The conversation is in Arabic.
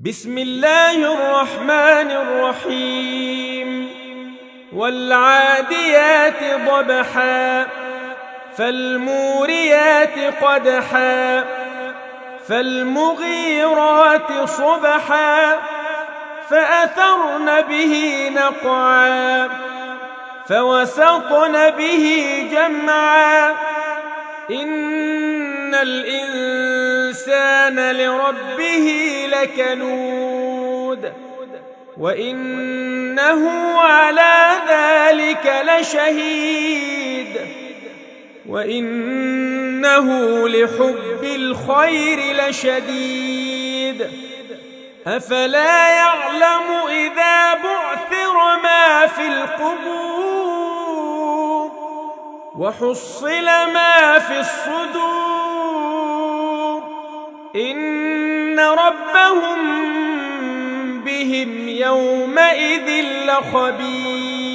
بسم الله الرحمن الرحيم والعاديات ضبحا فالموريات قدحا فالمغيرات صبحا فأثرن به نقعا فوسطن به جمعا إن الإنسان لربه لكنود وإنه على ذلك لشهيد وإنه لحب الخير لشديد أفلا يعلم إذا بعثر ما في القبور وحصل ما في الصدور إن ربهم بهم يومئذ لخبير.